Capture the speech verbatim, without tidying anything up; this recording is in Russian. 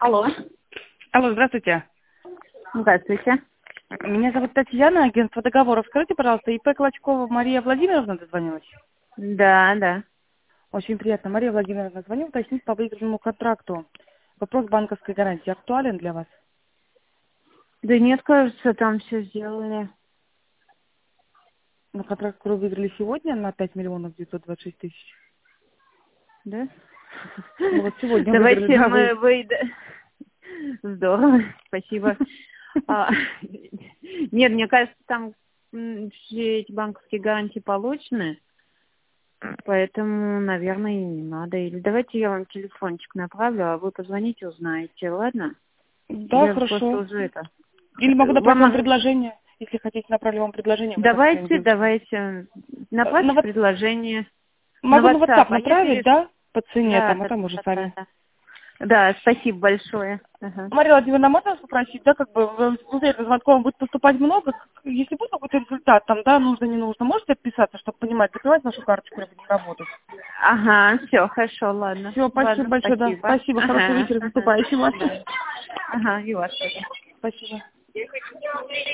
Алло. Алло, здравствуйте. Здравствуйте. Меня зовут Татьяна, агентство договоров. Скажите, пожалуйста, ИП Клочкова Мария Владимировна дозвонилась? Да, да. Очень приятно. Мария Владимировна, звоню уточнить по выигранному контракту. Вопрос банковской гарантии актуален для вас? Да нет, кажется, там все сделали. На контракт, который выиграли сегодня, на пять миллионов девятьсот двадцать шесть тысяч. Да? Ну вот сегодня выиграли, Давайте да, мы вы. выйдем. Здорово, спасибо. А, Нет, мне кажется, там м, все эти банковские гарантии получены, поэтому, наверное, и не надо. Или давайте я вам телефончик направлю, а вы позвоните, узнаете, ладно? Да, Я просто хорошо. уже это... Или могу направить Вам вам могу... предложение. Если хотите, направлю вам предложение, вы там своим Давайте, девочкам. давайте. Э, На Направьте вот... предложение на Могу на WhatsApp, WhatsApp а я направить, переш... да? По цене Да, там, а да, там уже да, да, сами. да. Да, спасибо большое. Ага. Мария Владимировна, можно вас попросить, да, как бы, вы уверены, звонков будет поступать много, если будет какой-то результат, там, да, нужно, не нужно, можете отписаться, чтобы понимать, закрывать нашу карточку или будем работать? Ага, все, хорошо, ладно. Все, спасибо Ладно, большое, да, спасибо. спасибо, хорошего Ага, вечера, с ага. наступающим вас. Да. Ага, и вас тоже. Спасибо.